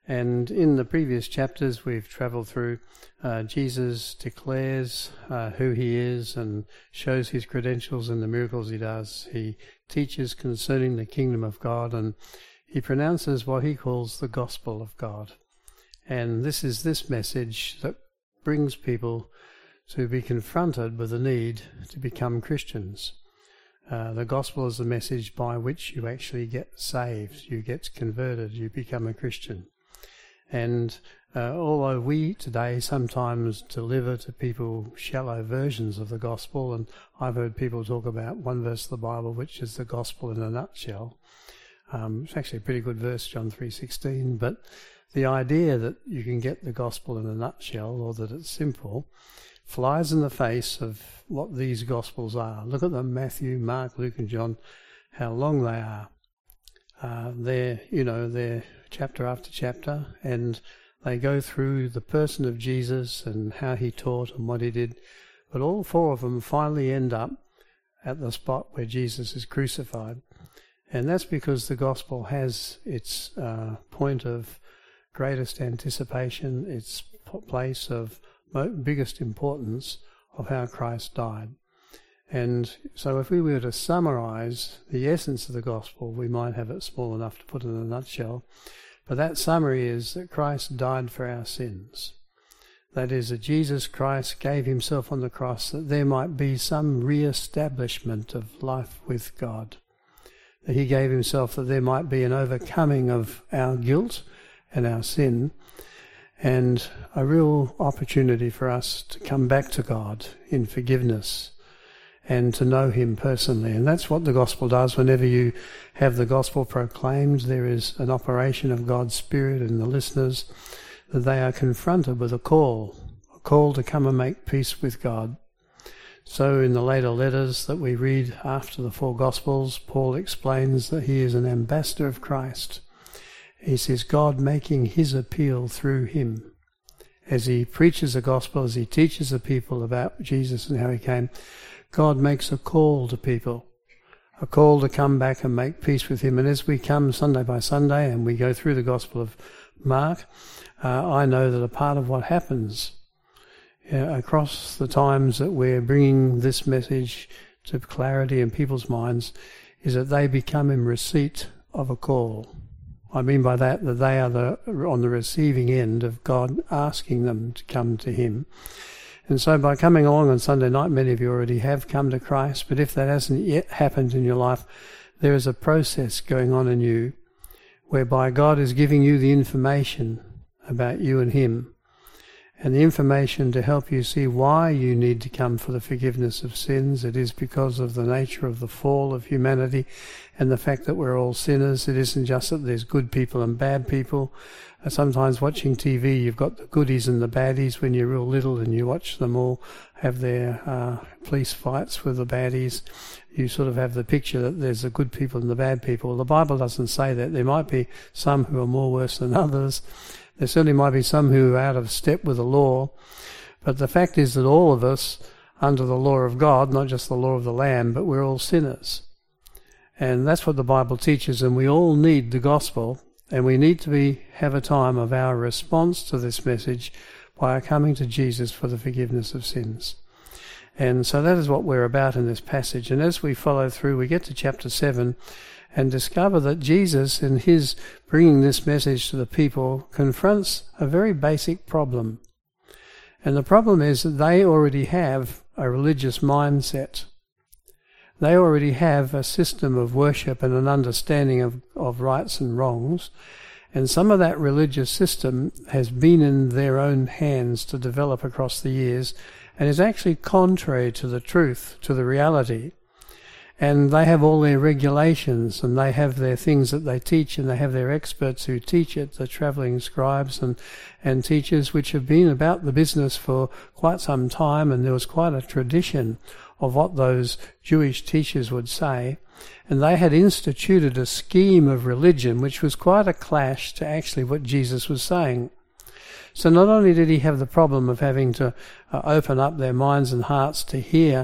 And in the previous chapters we've travelled through, Jesus declares who he is and shows his credentials and the miracles he does. He teaches concerning the kingdom of God, and he pronounces what he calls the gospel of God. And this is this message that brings people to be confronted with the need to become Christians. The gospel is the message by which you actually get saved, you get converted, you become a Christian. And although we today sometimes deliver to people shallow versions of the gospel, and I've heard people talk about one verse of the Bible which is the gospel in a nutshell. It's actually a pretty good verse, John 3:16, but the idea that you can get the gospel in a nutshell, or that it's simple, flies in the face of what these gospels are. Look at them, Matthew, Mark, Luke and John, how long they are. They're chapter after chapter, and they go through the person of Jesus and how he taught and what he did. But all four of them finally end up at the spot where Jesus is crucified. And that's because the gospel has its point of greatest anticipation, its place of biggest importance of how Christ died. And so if we were to summarize the essence of the gospel, we might have it small enough to put in a nutshell. But that summary is that Christ died for our sins. That is, that Jesus Christ gave himself on the cross that there might be some re-establishment of life with God. That he gave himself that there might be an overcoming of our guilt and our sin, and a real opportunity for us to come back to God in forgiveness and to know him personally. And that's what the gospel does. Whenever you have the gospel proclaimed, there is an operation of God's Spirit in the listeners, that they are confronted with a call to come and make peace with God. So in the later letters that we read after the four Gospels, Paul explains that he is an ambassador of Christ. He says God making his appeal through him. As he preaches the gospel, as he teaches the people about Jesus and how he came, God makes a call to people, a call to come back and make peace with him. And as we come Sunday by Sunday and we go through the Gospel of Mark, I know that a part of what happens across the times that we're bringing this message to clarity in people's minds is that they become in receipt of a call. I mean by that they are on the receiving end of God asking them to come to him. And so by coming along on Sunday night, many of you already have come to Christ, but if that hasn't yet happened in your life, there is a process going on in you whereby God is giving you the information about you and him, and the information to help you see why you need to come for the forgiveness of sins. It is because of the nature of the fall of humanity and the fact that we're all sinners. It isn't just that there's good people and bad people. Sometimes watching TV, you've got the goodies and the baddies when you're real little and you watch them all have their police fights with the baddies. You sort of have the picture that there's the good people and the bad people. The Bible doesn't say that. There might be some who are more worse than others. There certainly might be some who are out of step with the law, but the fact is that all of us, under the law of God, not just the law of the Lamb, but we're all sinners. And that's what the Bible teaches, and we all need the gospel, and we need to have a time of our response to this message by our coming to Jesus for the forgiveness of sins. And so that is what we're about in this passage. And as we follow through, we get to chapter 7, and discover that Jesus, in his bringing this message to the people, confronts a very basic problem. And the problem is that they already have a religious mindset. They already have a system of worship and an understanding of rights and wrongs. And some of that religious system has been in their own hands to develop across the years, and is actually contrary to the truth, to the reality. And they have all their regulations, and they have their things that they teach, and they have their experts who teach it, the travelling scribes and teachers, which have been about the business for quite some time, and there was quite a tradition of what those Jewish teachers would say. And they had instituted a scheme of religion which was quite a clash to actually what Jesus was saying. So not only did he have the problem of having to open up their minds and hearts to hear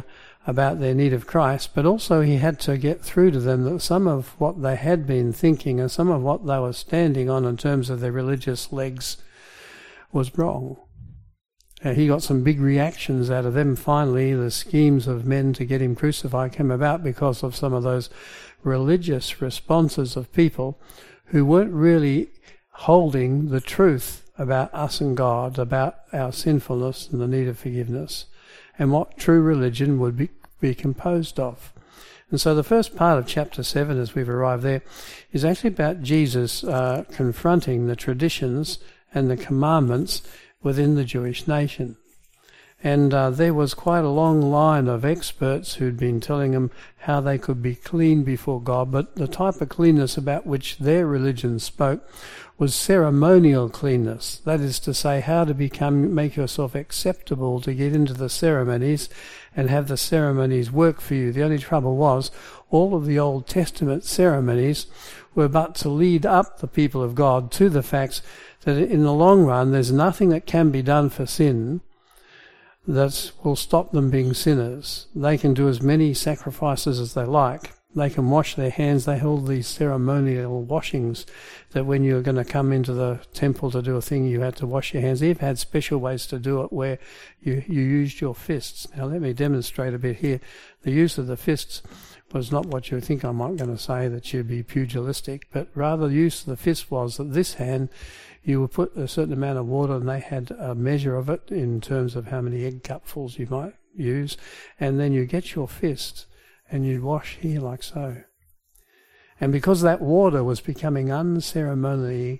about their need of Christ, but also he had to get through to them that some of what they had been thinking and some of what they were standing on in terms of their religious legs was wrong. He got some big reactions out of them. Finally, the schemes of men to get him crucified came about because of some of those religious responses of people who weren't really holding the truth about us and God, about our sinfulness and the need of forgiveness, and what true religion would be composed of. And so the first part of chapter 7, as we've arrived there, is actually about Jesus confronting the traditions and the commandments within the Jewish nation. And there was quite a long line of experts who'd been telling them how they could be clean before God, but the type of cleanness about which their religion spoke was ceremonial cleanness. That is to say, how to make yourself acceptable to get into the ceremonies and have the ceremonies work for you. The only trouble was, all of the Old Testament ceremonies were but to lead up the people of God to the facts that in the long run there's nothing that can be done for sin that will stop them being sinners. They can do as many sacrifices as they like. They can wash their hands. They hold these ceremonial washings that when you're going to come into the temple to do a thing, you had to wash your hands. They've had special ways to do it where you used your fists. Now let me demonstrate a bit here. The use of the fists was not what you think I might going to say, that you'd be pugilistic, but rather the use of the fist was that this hand, you would put a certain amount of water and they had a measure of it in terms of how many egg cupfuls you might use, and then you get your fist and you'd wash here like so. And because that water was becoming ceremonially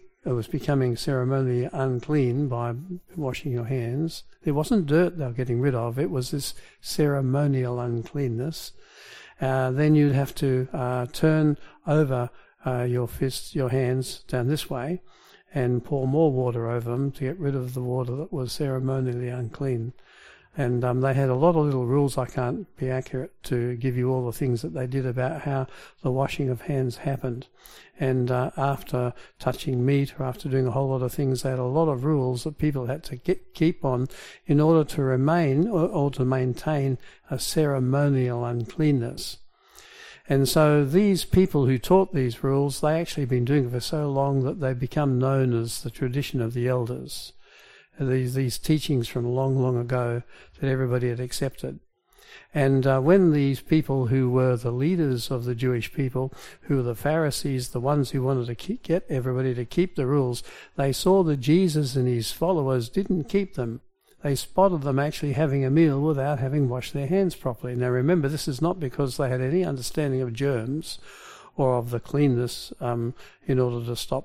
unclean by washing your hands, there wasn't dirt they were getting rid of, it was this ceremonial uncleanness. Then you'd have to turn over your hands down this way and pour more water over them to get rid of the water that was ceremonially unclean. And they had a lot of little rules. I can't be accurate to give you all the things that they did about how the washing of hands happened. And after touching meat or after doing a whole lot of things, they had a lot of rules that people had to keep on in order to remain or to maintain a ceremonial uncleanness. And so these people who taught these rules, they actually been doing it for so long that they've become known as the tradition of the elders. These teachings from long, long ago that everybody had accepted. And when these people who were the leaders of the Jewish people, who were the Pharisees, the ones who wanted to get everybody to keep the rules, they saw that Jesus and his followers didn't keep them. They spotted them actually having a meal without having washed their hands properly. Now remember, this is not because they had any understanding of germs or of the cleanness in order to stop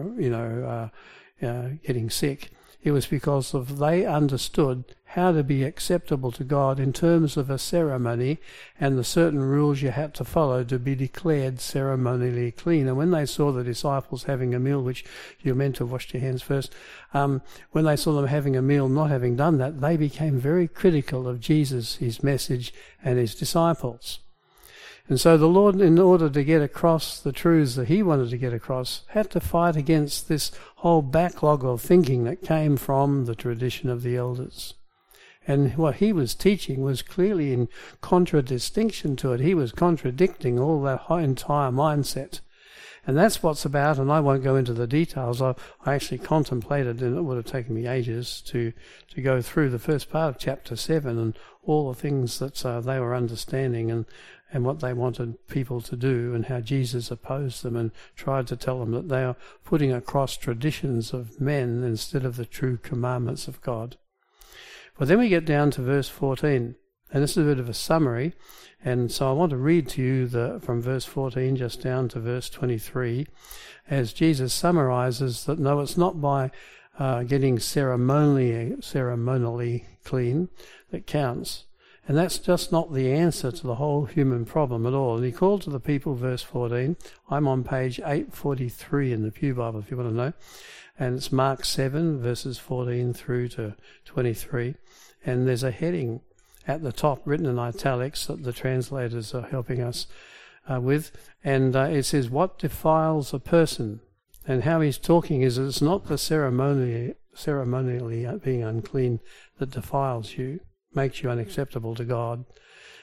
getting sick. It was because they understood how to be acceptable to God in terms of a ceremony and the certain rules you had to follow to be declared ceremonially clean. And when they saw the disciples having a meal, which you're meant to wash your hands first, when they saw them having a meal not having done that, they became very critical of Jesus, his message, and his disciples. And so the Lord, in order to get across the truths that he wanted to get across, had to fight against this whole backlog of thinking that came from the tradition of the elders. And what he was teaching was clearly in contradistinction to it. He was contradicting all that entire mindset. And that's what's about, and I won't go into the details. I actually contemplated, and it would have taken me ages to go through the first part of chapter 7 and all the things that they were understanding and what they wanted people to do, and how Jesus opposed them and tried to tell them that they are putting across traditions of men instead of the true commandments of God. But then we get down to verse 14, and this is a bit of a summary, and so I want to read to you from verse 14 just down to verse 23, as Jesus summarizes that no, it's not by getting ceremonially clean that counts. And that's just not the answer to the whole human problem at all. And he called to the people, verse 14. I'm on page 843 in the Pew Bible, if you want to know. And it's Mark 7, verses 14 through to 23. And there's a heading at the top, written in italics, that the translators are helping us with. And it says, what defiles a person? And how he's talking is it's not the ceremonially being unclean that defiles you, makes you unacceptable to God.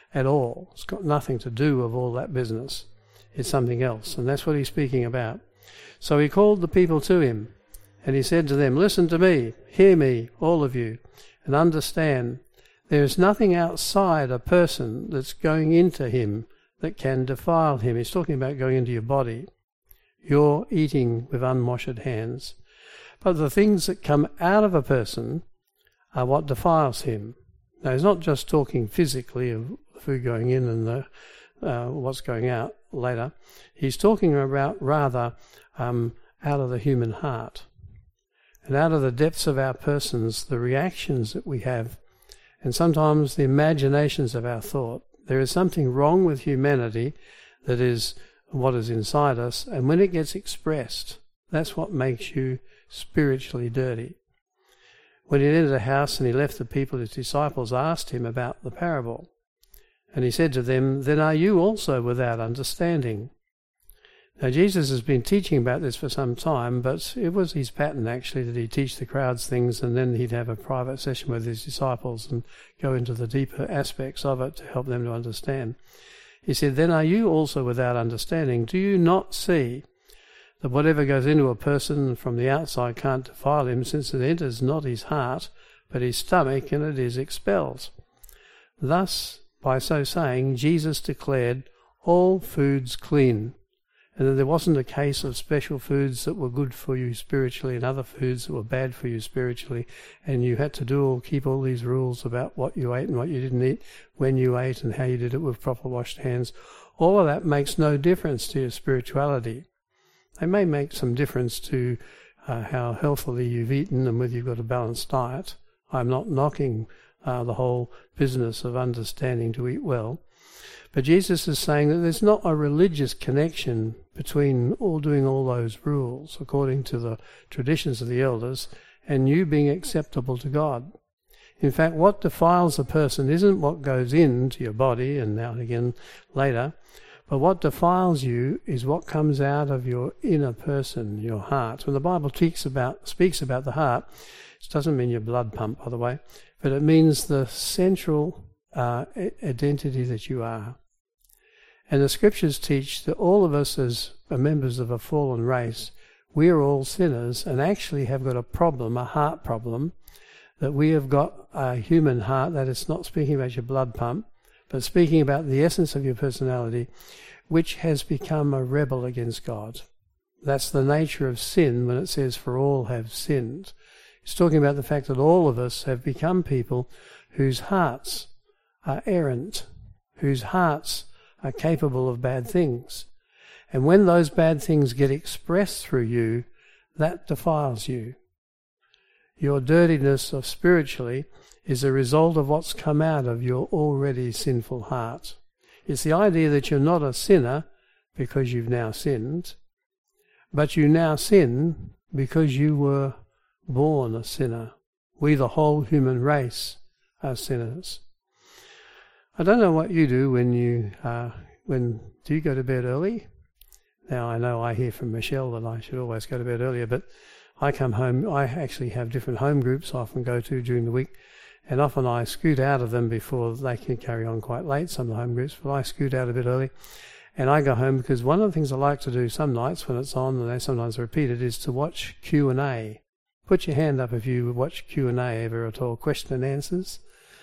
at all. It's got nothing to do with all that business. It's something else, and that's what he's speaking about. So he called the people to him, and he said to them, "Listen to me, hear me, all of you, and understand. There is nothing outside a person that's going into him that can defile him." He's talking about going into your body. You're eating with unwashed hands. But the things that come out of a person are what defiles him. Now, he's not just talking physically of the food going in and what's going out later. He's talking about rather out of the human heart. And out of the depths of our persons, the reactions that we have, and sometimes the imaginations of our thought. There is something wrong with humanity that is what is inside us, and when it gets expressed, that's what makes you spiritually dirty. When he entered a house and he left the people, his disciples asked him about the parable. And he said to them, "Then are you also without understanding?" Now Jesus has been teaching about this for some time, but it was his pattern actually that he'd teach the crowds things and then he'd have a private session with his disciples and go into the deeper aspects of it to help them to understand. He said, "Then are you also without understanding? Do you not see that whatever goes into a person from the outside can't defile him, since it enters not his heart, but his stomach, and it is expelled?" Thus, by so saying, Jesus declared all foods clean, and that there wasn't a case of special foods that were good for you spiritually and other foods that were bad for you spiritually, and you had to keep all these rules about what you ate and what you didn't eat, when you ate and how you did it with proper washed hands. All of that makes no difference to your spirituality. They may make some difference to how healthily you've eaten and whether you've got a balanced diet. I'm not knocking the whole business of understanding to eat well. But Jesus is saying that there's not a religious connection between doing all those rules according to the traditions of the elders and you being acceptable to God. In fact, what defiles a person isn't what goes into your body, and now and again later, but what defiles you is what comes out of your inner person, your heart. When the Bible speaks about the heart, it doesn't mean your blood pump, by the way, but it means the central identity that you are. And the scriptures teach that all of us as members of a fallen race, we are all sinners and actually have got a problem, a heart problem, that we have got a human heart, that it's not speaking about your blood pump, but speaking about the essence of your personality, which has become a rebel against God. That's the nature of sin when it says, "For all have sinned." It's talking about the fact that all of us have become people whose hearts are errant, whose hearts are capable of bad things. And when those bad things get expressed through you, that defiles you. Your dirtiness of spiritually is a result of what's come out of your already sinful heart. It's the idea that you're not a sinner because you've now sinned, but you now sin because you were born a sinner. We, the whole human race, are sinners. I don't know what you do do you go to bed early? Now, I know I hear from Michelle that I should always go to bed earlier, but I come home, I actually have different home groups I often go to during the week, and often I scoot out of them before they can carry on quite late, some of the home groups, but I scoot out a bit early, and I go home because one of the things I like to do some nights when it's on, and they sometimes repeat it, is to watch Q&A. Put your hand up if you watch Q&A ever at all, question and answers.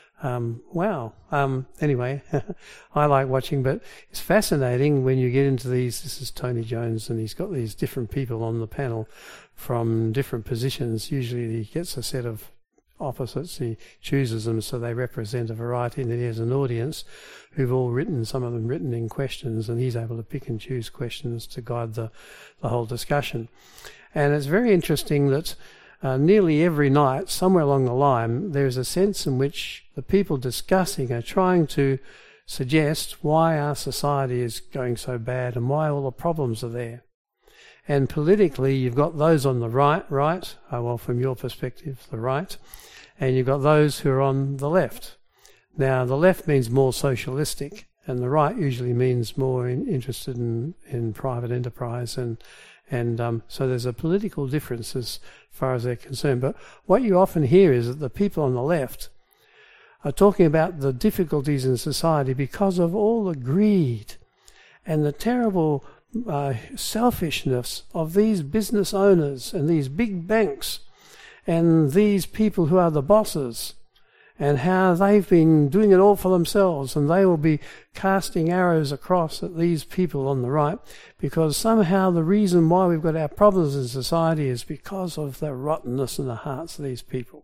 Anyway, I like watching, but it's fascinating when you get into these. This is Tony Jones, and he's got these different people on the panel from different positions. Usually he gets a set of opposites, he chooses them so they represent a variety, and then he has an audience who've all written, some of them written in questions, and he's able to pick and choose questions to guide the whole discussion. And it's very interesting that nearly every night, somewhere along the line, there's a sense in which the people discussing are trying to suggest why our society is going so bad and why all the problems are there. And politically, you've got those on the right, from your perspective, the right, and you've got those who are on the left. Now, the left means more socialistic, and the right usually means more interested in private enterprise, and so there's a political difference as far as they're concerned. But what you often hear is that the people on the left are talking about the difficulties in society because of all the greed and the terrible selfishness of these business owners and these big banks and these people who are the bosses, and how they've been doing it all for themselves, and they will be casting arrows across at these people on the right, because somehow the reason why we've got our problems in society is because of the rottenness in the hearts of these people.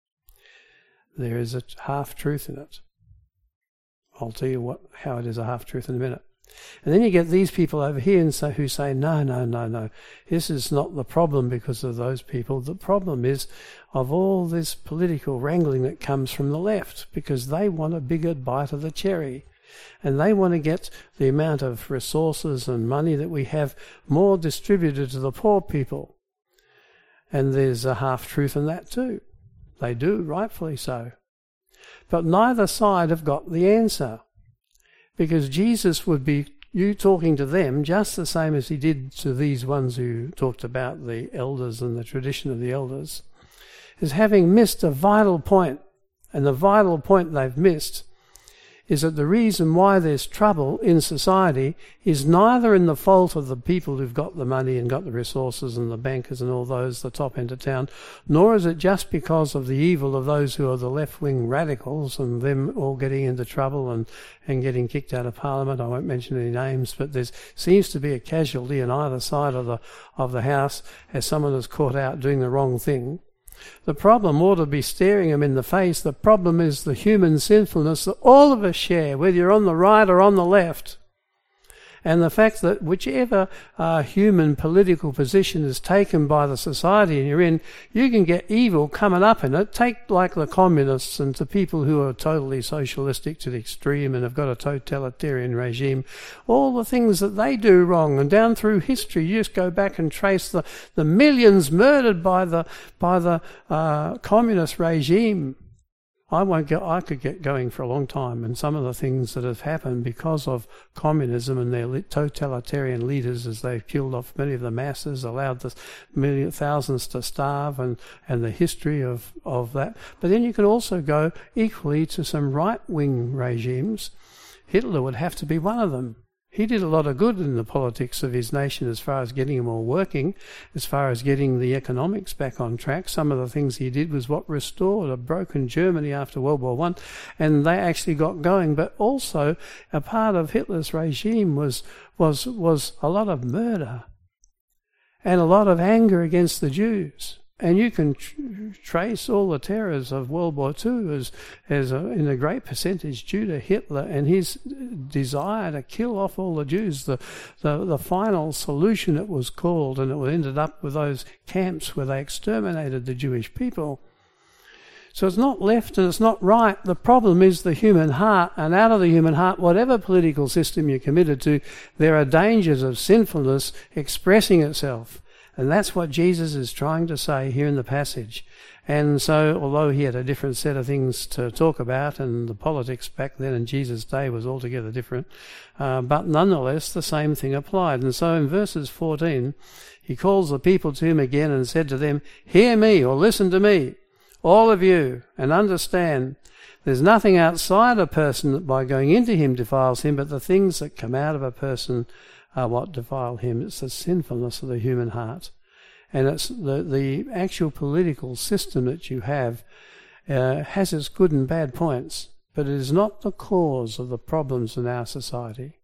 There is a half-truth in it. I'll tell you how it is a half-truth in a minute. And then you get these people over here who say, no, this is not the problem because of those people. The problem is of all this political wrangling that comes from the left, because they want a bigger bite of the cherry. And they want to get the amount of resources and money that we have more distributed to the poor people. And there's a half-truth in that too. They do, rightfully so. But neither side have got the answer. Because Jesus would be talking to them just the same as he did to these ones who talked about the elders and the tradition of the elders, is having missed a vital point. And the vital point they've missed is that the reason why there's trouble in society is neither in the fault of the people who've got the money and got the resources and the bankers and all those, the top end of town, nor is it just because of the evil of those who are the left-wing radicals and them all getting into trouble and getting kicked out of Parliament. I won't mention any names, but there seems to be a casualty on either side of the house as someone is caught out doing the wrong thing. The problem ought to be staring them in the face. The problem is the human sinfulness that all of us share, whether you're on the right or on the left. And the fact that whichever human political position is taken by the society you're in, you can get evil coming up in it. Take like the communists and the people who are totally socialistic to the extreme and have got a totalitarian regime. All the things that they do wrong, and down through history, you just go back and trace the millions murdered by the communist regime. I could get going for a long time, and some of the things that have happened because of communism and their totalitarian leaders, as they've killed off many of the masses, allowed the thousands to starve, and the history of that. But then you can also go equally to some right-wing regimes. Hitler would have to be one of them. He did a lot of good in the politics of his nation as far as getting them all working, as far as getting the economics back on track. Some of the things he did was what restored a broken Germany after World War I, and they actually got going. But also, a part of Hitler's regime was a lot of murder and a lot of anger against the Jews. And you can trace all the terrors of World War II as in a great percentage due to Hitler and his desire to kill off all the Jews. The final solution, it was called, and it ended up with those camps where they exterminated the Jewish people. So it's not left and it's not right. The problem is the human heart, and out of the human heart, whatever political system you're committed to, there are dangers of sinfulness expressing itself. And that's what Jesus is trying to say here in the passage. And so, although he had a different set of things to talk about, and the politics back then in Jesus' day was altogether different, but nonetheless the same thing applied. And so in verses 14, he calls the people to him again and said to them, "Hear me," or listen to me, all of you, and understand. There's nothing outside a person that by going into him defiles him, but the things that come out of a person are what defile him. It's the sinfulness of the human heart. And it's the actual political system that you have has its good and bad points, but it is not the cause of the problems in our society.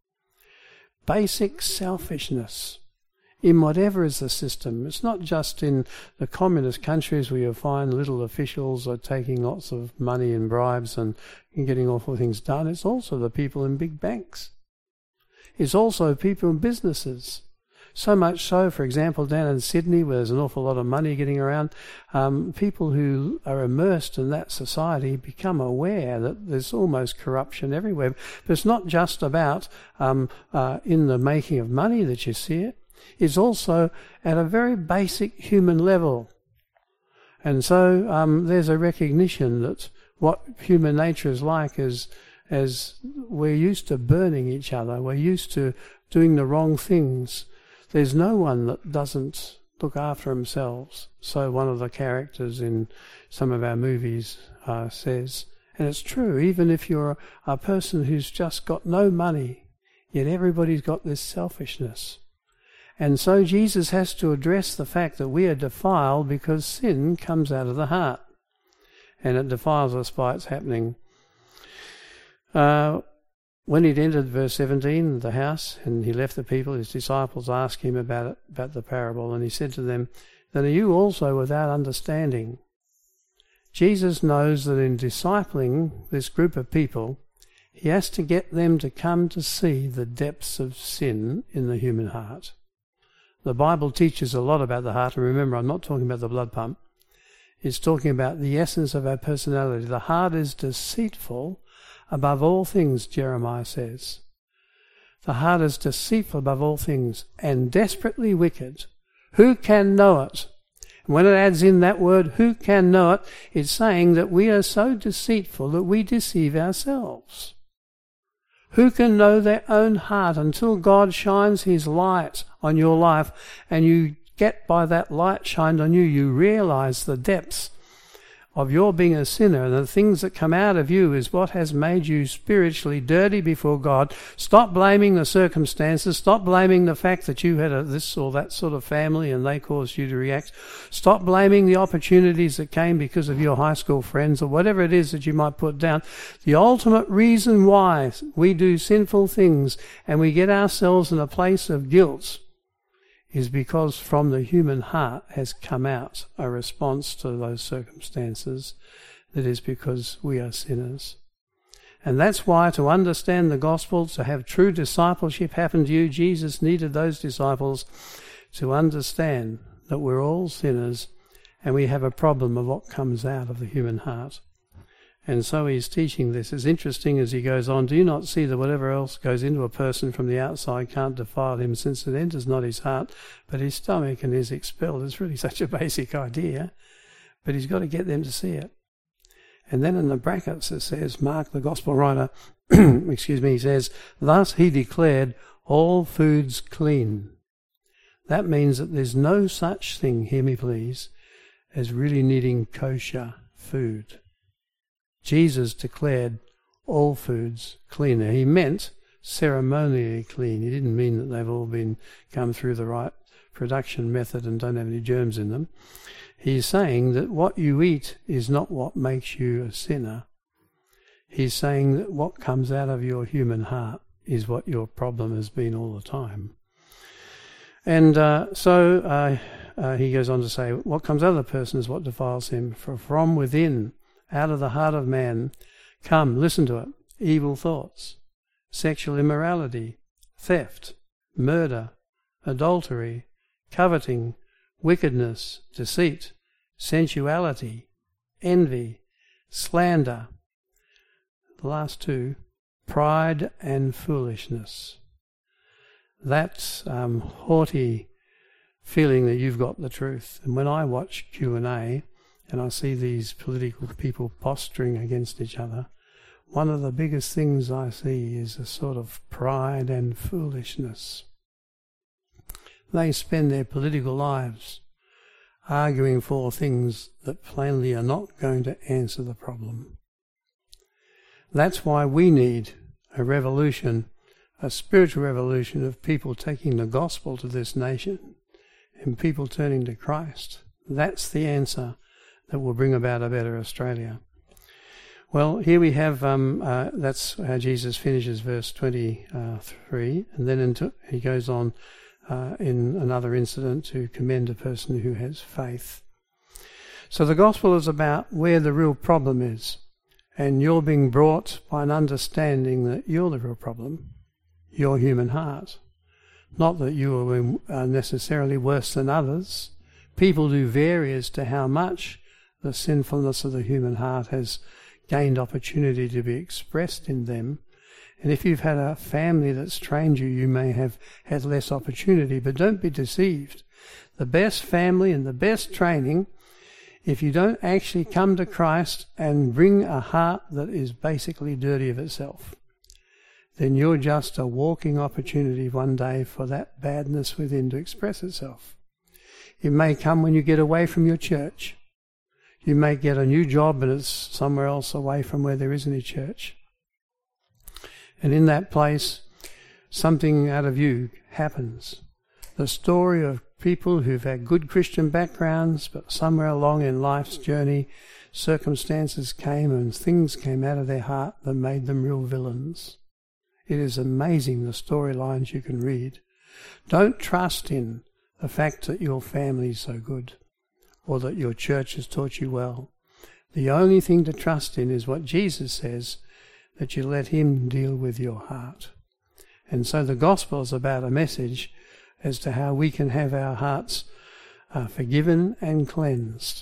Basic selfishness in whatever is the system. It's not just in the communist countries where you find little officials are taking lots of money and bribes and getting awful things done. It's also the people in big banks. It's also people in businesses. So much so, for example, down in Sydney, where there's an awful lot of money getting around, people who are immersed in that society become aware that there's almost corruption everywhere. But it's not just about in the making of money that you see it. It's also at a very basic human level. And so there's a recognition that what human nature is like is, as we're used to burning each other, we're used to doing the wrong things. There's no one that doesn't look after themselves. So one of the characters in some of our movies says, And it's true, even if you're a person who's just got no money, yet everybody's got this selfishness. And so Jesus has to address the fact that we are defiled because sin comes out of the heart. And it defiles us by its happening. When he'd entered, verse 17, the house, and he left the people, his disciples asked him about the parable, and he said to them, "Then are you also without understanding?" Jesus knows that in discipling this group of people, he has to get them to come to see the depths of sin in the human heart. The Bible teaches a lot about the heart, and remember, I'm not talking about the blood pump. It's talking about the essence of our personality. The heart is deceitful above all things, Jeremiah says. The heart is deceitful above all things and desperately wicked. Who can know it? When it adds in that word, who can know it, it's saying that we are so deceitful that we deceive ourselves. Who can know their own heart until God shines his light on your life and you get by that light shined on you, you realize the depths of your being a sinner, and the things that come out of you is what has made you spiritually dirty before God. Stop blaming the circumstances. Stop blaming the fact that you had this or that sort of family and they caused you to react. Stop blaming the opportunities that came because of your high school friends or whatever it is that you might put down. The ultimate reason why we do sinful things and we get ourselves in a place of guilt is because from the human heart has come out a response to those circumstances that is because we are sinners. And that's why to understand the gospel, to have true discipleship happen to you, Jesus needed those disciples to understand that we're all sinners and we have a problem of what comes out of the human heart. And so he's teaching this. It's interesting as he goes on, do you not see that whatever else goes into a person from the outside can't defile him, since it enters not his heart, but his stomach and is expelled? It's really such a basic idea, but he's got to get them to see it. And then in the brackets it says, Mark, the gospel writer, he says, thus he declared all foods clean. That means that there's no such thing, hear me please, as really needing kosher food. Jesus declared all foods clean. He meant ceremonially clean. He didn't mean that they've all come through the right production method and don't have any germs in them. He's saying that what you eat is not what makes you a sinner. He's saying that what comes out of your human heart is what your problem has been all the time. And so he goes on to say, what comes out of the person is what defiles him. For from within, out of the heart of man, come, listen to it, evil thoughts, sexual immorality, theft, murder, adultery, coveting, wickedness, deceit, sensuality, envy, slander. The last two, pride and foolishness. That haughty feeling that you've got the truth. And when I watch Q&A, and I see these political people posturing against each other, one of the biggest things I see is a sort of pride and foolishness. They spend their political lives arguing for things that plainly are not going to answer the problem. That's why we need a revolution, a spiritual revolution of people taking the gospel to this nation and people turning to Christ. That's the answer that will bring about a better Australia. Well, here we have, that's how Jesus finishes verse 23, and then he goes on in another incident to commend a person who has faith. So the gospel is about where the real problem is, and you're being brought by an understanding that you're the real problem, your human heart. Not that you are necessarily worse than others. People do vary as to how much the sinfulness of the human heart has gained opportunity to be expressed in them. And if you've had a family that's trained you, you may have had less opportunity, but don't be deceived. The best family and the best training, if you don't actually come to Christ and bring a heart that is basically dirty of itself, then you're just a walking opportunity one day for that badness within to express itself. It may come when you get away from your church. You may get a new job and it's somewhere else away from where there is any church. And in that place, something out of you happens. The story of people who've had good Christian backgrounds, but somewhere along in life's journey, circumstances came and things came out of their heart that made them real villains. It is amazing the storylines you can read. Don't trust in the fact that your family's so good or that your church has taught you well. The only thing to trust in is what Jesus says, that you let him deal with your heart. And so the gospel is about a message as to how we can have our hearts forgiven and cleansed.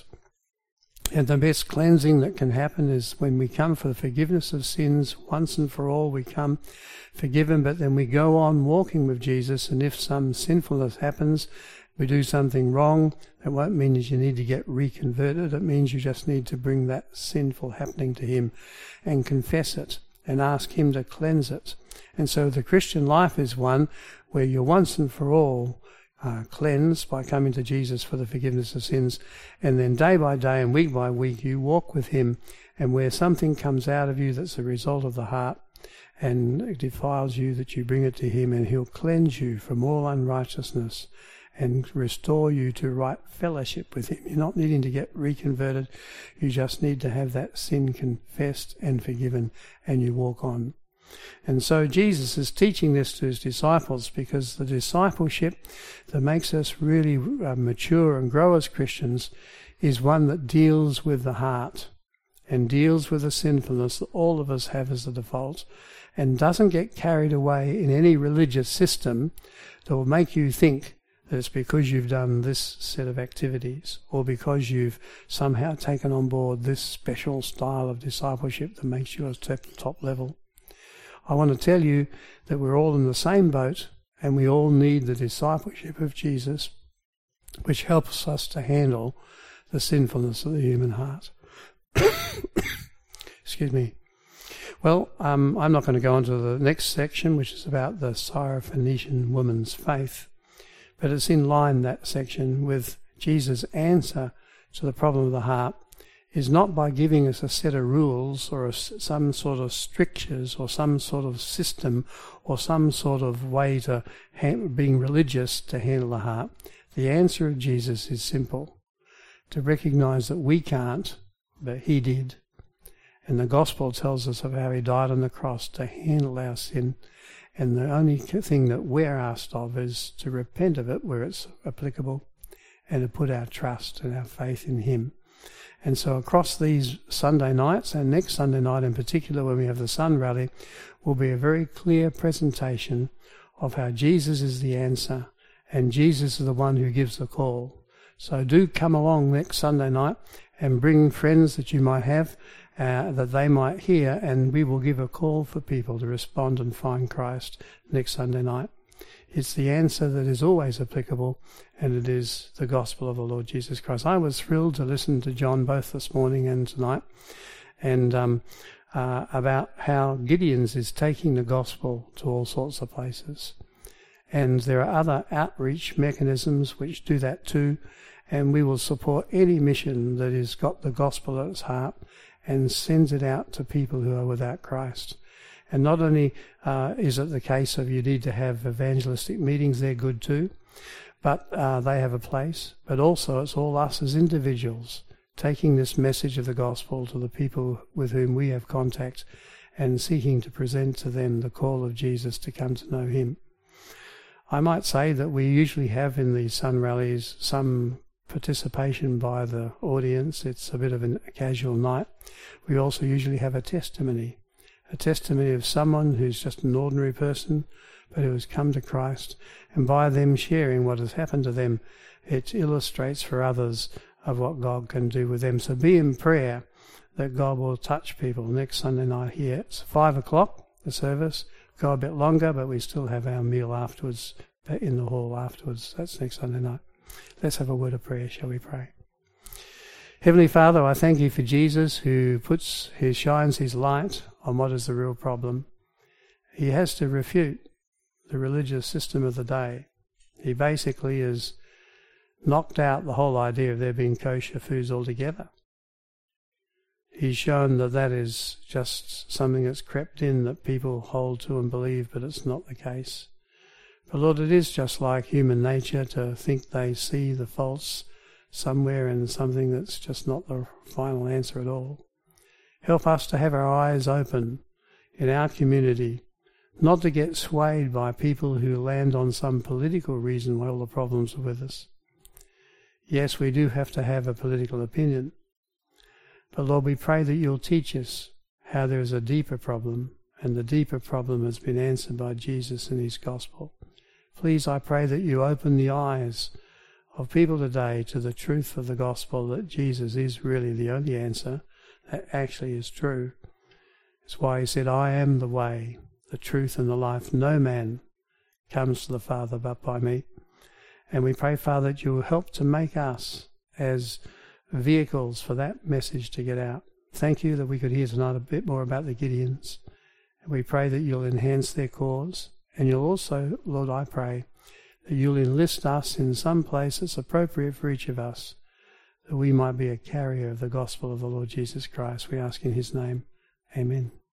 And the best cleansing that can happen is when we come for the forgiveness of sins once and for all. We come forgiven, but then we go on walking with Jesus, and if some sinfulness happens, we do something wrong, that won't mean that you need to get reconverted. It means you just need to bring that sinful happening to him and confess it and ask him to cleanse it. And so the Christian life is one where you're once and for all cleansed by coming to Jesus for the forgiveness of sins, and then day by day and week by week you walk with him, and where something comes out of you that's a result of the heart and it defiles you, that you bring it to him, and he'll cleanse you from all unrighteousness and restore you to right fellowship with him. You're not needing to get reconverted, you just need to have that sin confessed and forgiven, and you walk on. And so Jesus is teaching this to his disciples, because the discipleship that makes us really mature and grow as Christians is one that deals with the heart and deals with the sinfulness that all of us have as a default, and doesn't get carried away in any religious system that will make you think that it's because you've done this set of activities or because you've somehow taken on board this special style of discipleship that makes you at the top level. I want to tell you that we're all in the same boat, and we all need the discipleship of Jesus, which helps us to handle the sinfulness of the human heart. Excuse me. Well, I'm not going to go on to the next section, which is about the Syrophoenician woman's faith, but it's in line, that section, with Jesus' answer to the problem of the heart is not by giving us a set of rules or some sort of strictures or some sort of system or some sort of way to being religious to handle the heart. The answer of Jesus is simple: to recognize that we can't, but he did. And the gospel tells us of how he died on the cross to handle our sin. And the only thing that we're asked of is to repent of it where it's applicable and to put our trust and our faith in him. And so across these Sunday nights, and next Sunday night in particular when we have the Sun Rally, will be a very clear presentation of how Jesus is the answer and Jesus is the one who gives the call. So do come along next Sunday night and bring friends that you might have, that they might hear, and we will give a call for people to respond and find Christ next Sunday night. It's the answer that is always applicable, and it is the gospel of the Lord Jesus Christ. I was thrilled to listen to John both this morning and tonight, and about how Gideon's is taking the gospel to all sorts of places. And there are other outreach mechanisms which do that too, and we will support any mission that has got the gospel at its heart and sends it out to people who are without Christ. And not only is it the case of you need to have evangelistic meetings, they're good too, but they have a place, but also it's all us as individuals taking this message of the gospel to the people with whom we have contact and seeking to present to them the call of Jesus to come to know him. I might say that we usually have in these Sun Rallies some participation by the audience. It's a bit of a casual night. We also usually have a testimony of someone who's just an ordinary person but who has come to Christ, and by them sharing what has happened to them, it illustrates for others of what God can do with them. So be in prayer that God will touch people next Sunday night here. It's 5 o'clock, the service. Go a bit longer, but we still have our meal afterwards, in the hall afterwards. That's next Sunday night. Let's have a word of prayer, shall we pray? Heavenly Father, I thank you for Jesus, who shines his light on what is the real problem. He has to refute the religious system of the day. He basically has knocked out the whole idea of there being kosher foods altogether. He's shown that that is just something that's crept in that people hold to and believe, but it's not the case. But Lord, it is just like human nature to think they see the faults somewhere in something that's just not the final answer at all. Help us to have our eyes open in our community, not to get swayed by people who land on some political reason why all the problems are with us. Yes, we do have to have a political opinion, but Lord, we pray that you'll teach us how there is a deeper problem, and the deeper problem has been answered by Jesus and his gospel. Please, I pray that you open the eyes of people today to the truth of the gospel, that Jesus is really the only answer that actually is true. That's why he said, I am the way, the truth and the life. No man comes to the Father but by me. And we pray, Father, that you will help to make us as vehicles for that message to get out. Thank you that we could hear tonight a bit more about the Gideons. And we pray that you'll enhance their cause. And you'll also, Lord, I pray, that you'll enlist us in some place that's appropriate for each of us, that we might be a carrier of the gospel of the Lord Jesus Christ. We ask in his name. Amen.